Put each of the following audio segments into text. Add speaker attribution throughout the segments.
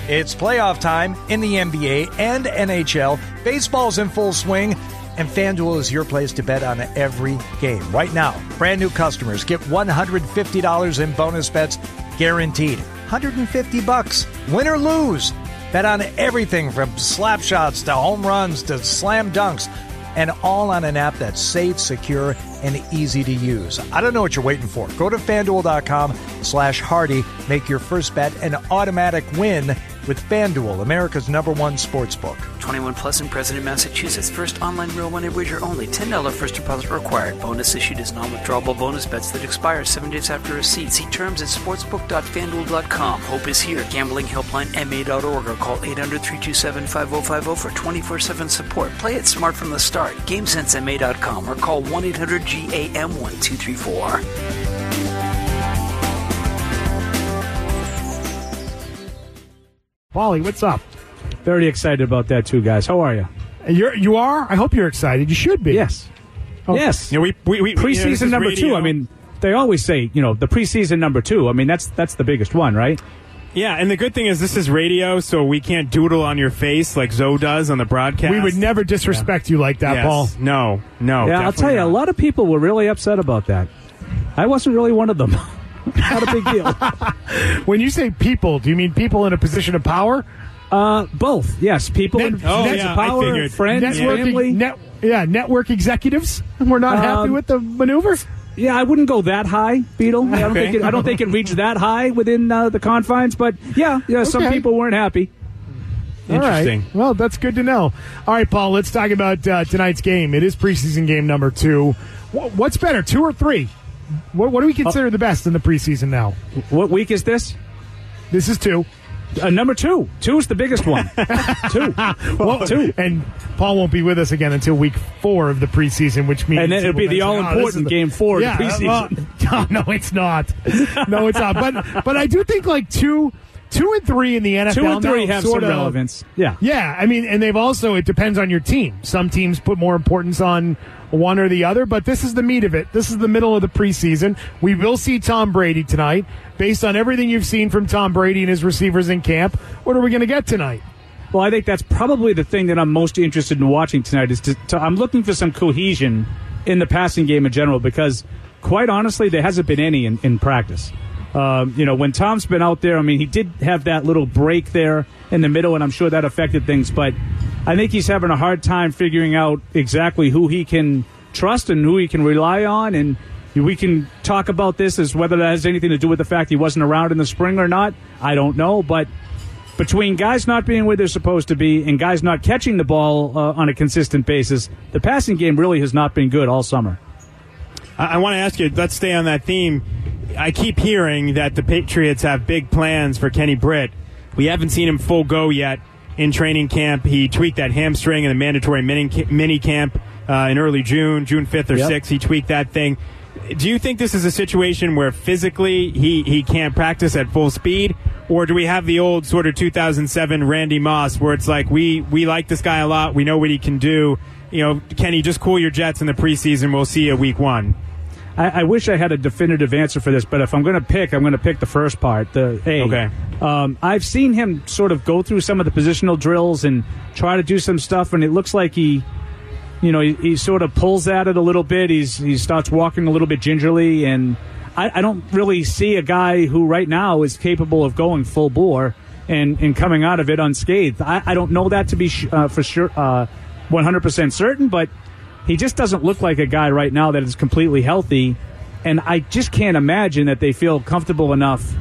Speaker 1: It's playoff time in the NBA and NHL. Baseball's in full swing, and FanDuel is your place to bet on every game. Right now, brand new customers get $150 in bonus bets guaranteed. $150, win or lose. Bet on everything from slap shots to home runs to slam dunks, and all on an app that's safe, secure, and easy to use. I don't know what you're waiting for. Go to FanDuel.com/Hardy. Make your first bet an automatic win with FanDuel, America's #1 sportsbook.
Speaker 2: 21 plus and present in Massachusetts. First online real money wager only. $10 first deposit required. Bonus issued as non-withdrawable bonus bets that expire 7 days after receipt. See terms at sportsbook.fanduel.com. Hope is here. Gambling helpline MA.org or call 800-327-5050 for 24/7 support. Play it smart from the start. GameSenseMA.com or call 1-800-GAM-1234.
Speaker 3: Wally, what's up?
Speaker 4: Very excited about that too, guys. How are you?
Speaker 3: You are? I hope you're excited. You should be.
Speaker 4: Yes.
Speaker 3: Oh.
Speaker 4: Yes.
Speaker 5: You know, we
Speaker 4: preseason number
Speaker 5: radio.
Speaker 4: 2. I mean, they always say, the preseason number 2. I mean, that's the biggest one, right?
Speaker 5: Yeah, and the good thing is this is radio, so we can't doodle on your face like Zoe does on the broadcast.
Speaker 3: We would never disrespect you like that,
Speaker 5: Yes.
Speaker 3: Paul.
Speaker 5: No.
Speaker 4: Yeah, I'll tell you, a lot of people were really upset about that. I wasn't really one of them. Not a big deal.
Speaker 3: When you say people, do you mean people in a position of power?
Speaker 4: Both, yes. People in positions of power, friends, family.
Speaker 3: Network executives were not happy with the maneuver?
Speaker 4: Yeah, I wouldn't go that high, Beetle. I don't think it reached that high within the confines, but some people weren't happy.
Speaker 5: Interesting.
Speaker 3: All right. Well, that's good to know. All right, Paul, let's talk about tonight's game. It is preseason game number 2. What's better, 2 or 3? What do we consider the best in the preseason now?
Speaker 4: What week is this?
Speaker 3: This is 2.
Speaker 4: Number 2. 2 is the biggest one. 2.
Speaker 3: Well,
Speaker 4: 2.
Speaker 3: And Paul won't be with us again until week 4 of the preseason, which means...
Speaker 4: And then it'll be the all-important game 4 of the preseason.
Speaker 3: No, it's not. No, it's not. But I do think like 2 and 3 in the NFL
Speaker 4: 2 and 3 have some relevance. Yeah.
Speaker 3: Yeah, I mean, and they've also, it depends on your team. Some teams put more importance on one or the other, but this is the meat of it. This is the middle of the preseason. We will see Tom Brady tonight. Based on everything you've seen from Tom Brady and his receivers in camp, what are we going to get tonight?
Speaker 4: Well, I think that's probably the thing that I'm most interested in watching tonight is I'm looking for some cohesion in the passing game in general because, quite honestly, there hasn't been any in practice. When Tom's been out there, I mean, he did have that little break there in the middle, and I'm sure that affected things, but I think he's having a hard time figuring out exactly who he can trust and who he can rely on, and we can talk about this as whether that has anything to do with the fact he wasn't around in the spring or not. I don't know, but between guys not being where they're supposed to be and guys not catching the ball on a consistent basis, the passing game really has not been good all summer.
Speaker 5: I want to ask you, let's stay on that theme. I keep hearing that the Patriots have big plans for Kenny Britt. We haven't seen him full go yet in training camp. He tweaked that hamstring in the mandatory mini camp in early June 5th or 6th. He tweaked that thing. Do you think this is a situation where physically he can't practice at full speed? Or do we have the old sort of 2007 Randy Moss where it's like we like this guy a lot, we know what he can do. Kenny, just cool your jets in the preseason. We'll see you week 1.
Speaker 4: I wish I had a definitive answer for this, but if I'm going to pick, I'm going to pick the first part, the A.
Speaker 5: Okay.
Speaker 4: I've seen him sort of go through some of the positional drills and try to do some stuff, and it looks like he sort of pulls at it a little bit. He starts walking a little bit gingerly, and I don't really see a guy who right now is capable of going full bore and coming out of it unscathed. I don't know that to be for sure 100% certain, but he just doesn't look like a guy right now that is completely healthy, and I just can't imagine that they feel comfortable enough,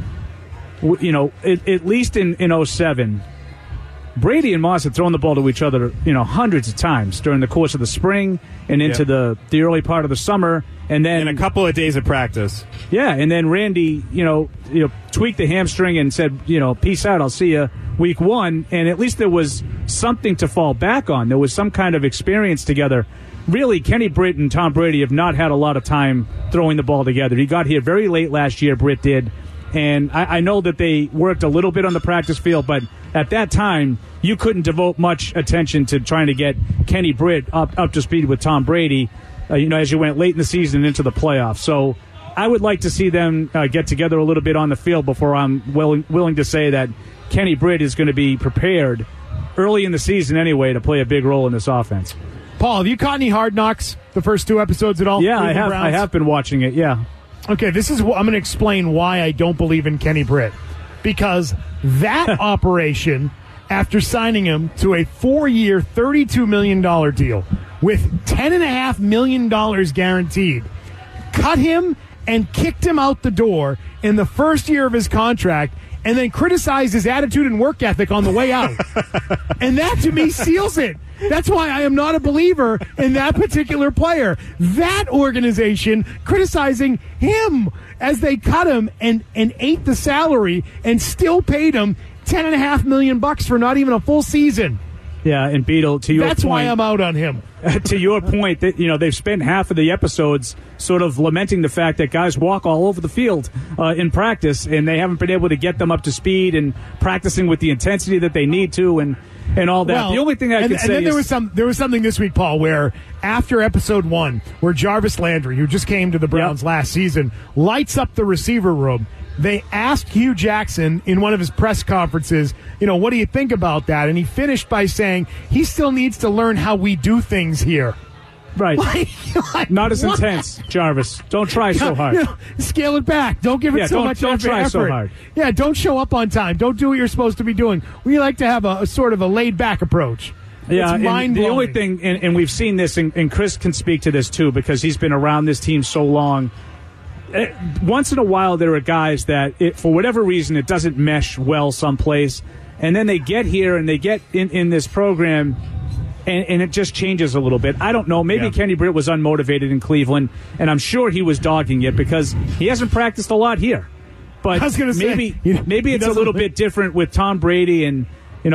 Speaker 4: at least in 2007. Brady and Moss had thrown the ball to each other, hundreds of times during the course of the spring and into the early part of the summer, and then
Speaker 5: in a couple of days of practice.
Speaker 4: Yeah, and then Randy, tweaked the hamstring and said, peace out, I'll see you week 1, and at least there was something to fall back on. There was some kind of experience together. Really, Kenny Britt and Tom Brady have not had a lot of time throwing the ball together. He got here very late last year, Britt did, and I know that they worked a little bit on the practice field, but at that time, you couldn't devote much attention to trying to get Kenny Britt up to speed with Tom Brady, as you went late in the season and into the playoffs. So I would like to see them get together a little bit on the field before I'm willing to say that Kenny Britt is going to be prepared early in the season anyway to play a big role in this offense.
Speaker 3: Paul, have you caught any Hard Knocks, the first 2 episodes at all?
Speaker 4: Yeah, I have. I have been watching it, yeah.
Speaker 3: Okay, this is I'm going to explain why I don't believe in Kenny Britt. Because that operation, after signing him to a 4-year, $32 million deal with $10.5 million guaranteed, cut him and kicked him out the door in the first year of his contract, and then criticized his attitude and work ethic on the way out. And that, to me, seals it. That's why I am not a believer in that particular player. That organization criticizing him as they cut him and ate the salary and still paid him $10.5 million for not even a full season.
Speaker 4: Yeah, and Beetle, to your point...
Speaker 3: That's why I'm out on him.
Speaker 4: To your point, that they've spent half of the episodes sort of lamenting the fact that guys walk all over the field in practice, and they haven't been able to get them up to speed and practicing with the intensity that they need to, and all that. Well, the only thing I can say
Speaker 3: is... there was something this week, Paul, where after episode 1, where Jarvis Landry, who just came to the Browns last season, lights up the receiver room, they asked Hugh Jackson in one of his press conferences, what do you think about that? And he finished by saying he still needs to learn how we do things here.
Speaker 4: Right. Not as intense, Jarvis. Don't try so hard.
Speaker 3: Scale it back. Don't give it so much effort.
Speaker 4: Don't try so hard.
Speaker 3: Yeah, don't show up on time. Don't do what you're supposed to be doing. We like to have a sort of a laid-back approach.
Speaker 4: Yeah, and the only thing, and we've seen this, and Chris can speak to this too, because he's been around this team so long. Once in a while, there are guys that, for whatever reason, it doesn't mesh well someplace, and then they get here and they get in this program, and it just changes a little bit. I don't know. Maybe Kenny Britt was unmotivated in Cleveland, and I'm sure he was dogging it because he hasn't practiced a lot here. But
Speaker 3: I was going to say,
Speaker 4: maybe it's a little bit different with Tom Brady, and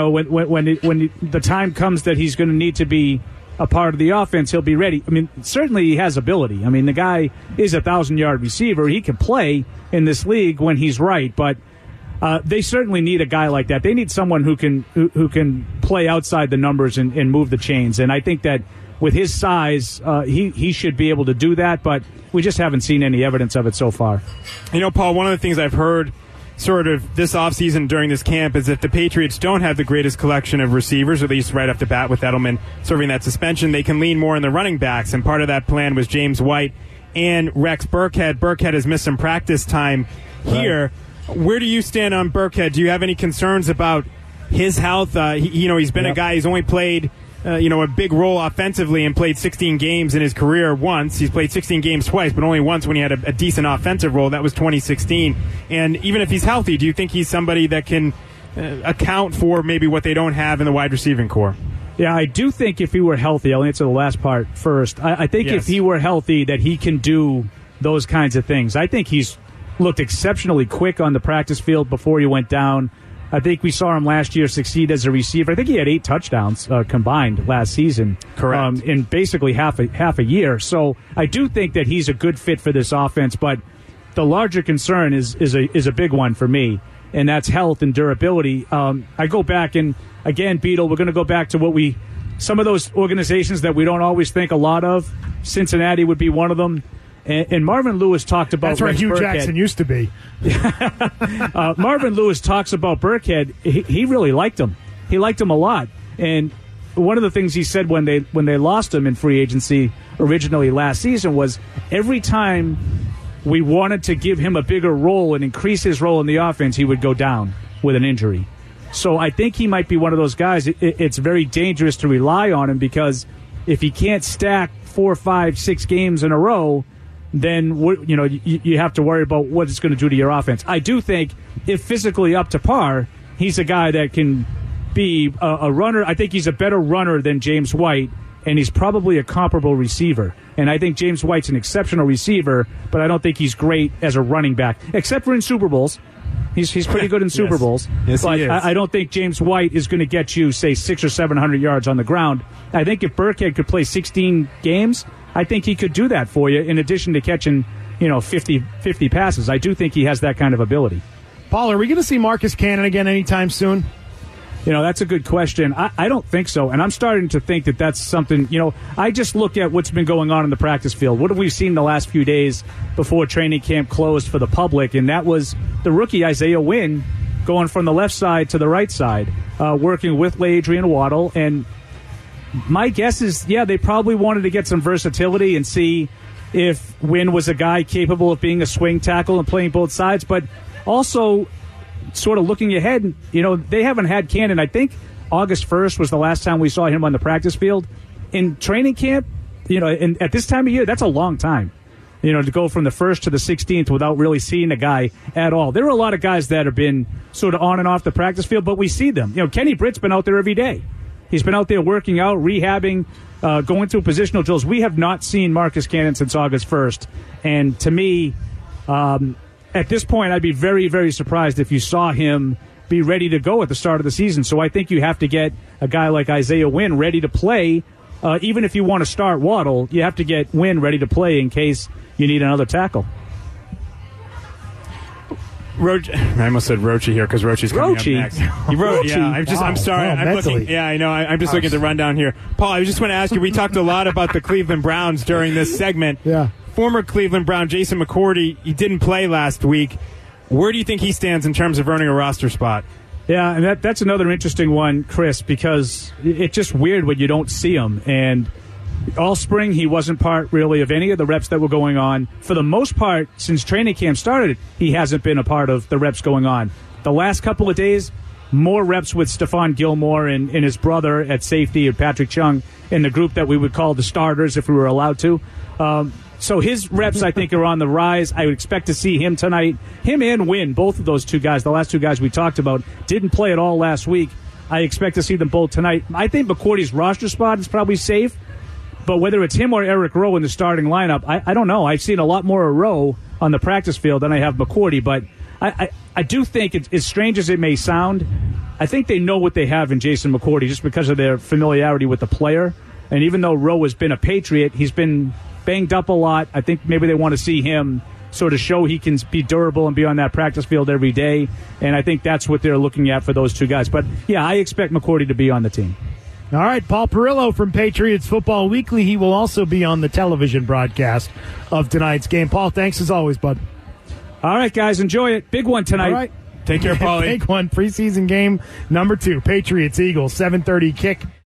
Speaker 4: when the time comes that he's going to need to be a part of the offense, he'll be ready. I mean, certainly he has ability. I mean, the guy is a 1,000-yard receiver. He can play in this league when he's right, but they certainly need a guy like that. They need someone who can play outside the numbers and move the chains. And I think that with his size, he should be able to do that, but we just haven't seen any evidence of it so far.
Speaker 5: Paul, one of the things I've heard sort of this offseason during this camp is that the Patriots don't have the greatest collection of receivers, at least right off the bat with Edelman serving that suspension. They can lean more on the running backs, and part of that plan was James White and Rex Burkhead. Burkhead has missed some practice time here. Right. Where do you stand on Burkhead? Do you have any concerns about his health? He's been a guy, he's only played a big role offensively and played 16 games in his career once. He's played 16 games twice, but only once when he had a decent offensive role. That was 2016. And even if he's healthy, do you think he's somebody that can account for maybe what they don't have in the wide receiving core?
Speaker 4: Yeah, I do think if he were healthy, I'll answer the last part first. I think if he were healthy, that he can do those kinds of things. I think he's looked exceptionally quick on the practice field before he went down. I think we saw him last year succeed as a receiver. I think he had 8 touchdowns combined last season.
Speaker 5: Correct.
Speaker 4: In basically half a year. So I do think that he's a good fit for this offense, but the larger concern is a big one for me, and that's health and durability. I go back, and again, Beetle, we're going to go back to some of those organizations that we don't always think a lot of. Cincinnati would be one of them. And Marvin Lewis talked about
Speaker 3: That's where
Speaker 4: Rex
Speaker 3: Hugh
Speaker 4: Burkhead.
Speaker 3: Jackson used to be.
Speaker 4: Marvin Lewis talks about Burkhead. He really liked him. He liked him a lot. And one of the things he said when they lost him in free agency originally last season was every time we wanted to give him a bigger role and increase his role in the offense, he would go down with an injury. So I think he might be one of those guys. It's very dangerous to rely on him because if he can't stack 4, 5, 6 games in a row, then you have to worry about what it's going to do to your offense. I do think if physically up to par, he's a guy that can be a runner. I think he's a better runner than James White, and he's probably a comparable receiver. And I think James White's an exceptional receiver, but I don't think he's great as a running back, except for in Super Bowls. He's pretty good in Super Bowls.
Speaker 5: Yes,
Speaker 4: but
Speaker 5: he is.
Speaker 4: I don't think James White is going to get you, say, 600 or 700 yards on the ground. I think if Burkhead could play 16 games, I think he could do that for you in addition to catching, 50 passes. I do think he has that kind of ability.
Speaker 3: Paul, are we going to see Marcus Cannon again anytime soon?
Speaker 4: That's a good question. I don't think so, and I'm starting to think that that's something, I just look at what's been going on in the practice field. What have we seen the last few days before training camp closed for the public? And that was the rookie Isaiah Wynn going from the left side to the right side, working with Adrian Waddle. And my guess is, they probably wanted to get some versatility and see if Wynn was a guy capable of being a swing tackle and playing both sides, but also sort of looking ahead, they haven't had Cannon. I think August 1st was the last time we saw him on the practice field. In training camp, and at this time of year, that's a long time, to go from the 1st to the 16th without really seeing a guy at all. There are a lot of guys that have been sort of on and off the practice field, but we see them. Kenny Britt's been out there every day. He's been out there working out, rehabbing, going through positional drills. We have not seen Marcus Cannon since August 1st. And to me, at this point, I'd be very, very surprised if you saw him be ready to go at the start of the season. So I think you have to get a guy like Isaiah Wynn ready to play. Even if you want to start Waddle, you have to get Wynn ready to play in case you need another tackle.
Speaker 5: I almost said Rochi here because Rochi's coming up next. I'm sorry. I'm looking. Yeah, I know. I'm just looking at the rundown here. Paul, I just want to ask you, we talked a lot about the Cleveland Browns during this segment.
Speaker 3: Yeah.
Speaker 5: Former Cleveland Brown Jason McCourty, he didn't play last week. Where do you think he stands in terms of earning a roster spot?
Speaker 4: Yeah, and that's another interesting one, Chris, because it's just weird when you don't see him. And all spring, he wasn't part really of any of the reps that were going on. For the most part, since training camp started, he hasn't been a part of the reps going on. The last couple of days, more reps with Stephon Gilmore and his brother at safety, and Patrick Chung, in the group that we would call the starters if we were allowed to. So his reps, I think, are on the rise. I would expect to see him tonight. Him and Wynn, both of those two guys, the last two guys we talked about, didn't play at all last week. I expect to see them both tonight. I think McCourty's roster spot is probably safe, but whether it's him or Eric Rowe in the starting lineup, I don't know. I've seen a lot more of Rowe on the practice field than I have McCourty, but I do think, as strange as it may sound, I think they know what they have in Jason McCourty just because of their familiarity with the player. And even though Rowe has been a Patriot, he's been banged up a lot. I think maybe they want to see him sort of show he can be durable and be on that practice field every day. And I think that's what they're looking at for those two guys. But, yeah, I expect McCourty to be on the team.
Speaker 3: All right, Paul Perillo from Patriots Football Weekly. He will also be on the television broadcast of tonight's game. Paul, thanks as always, bud.
Speaker 4: All right, guys, enjoy it. Big one tonight.
Speaker 3: All right.
Speaker 5: Take care, Paulie.
Speaker 3: Big one, preseason game number 2. Patriots-Eagles, 7:30 kick.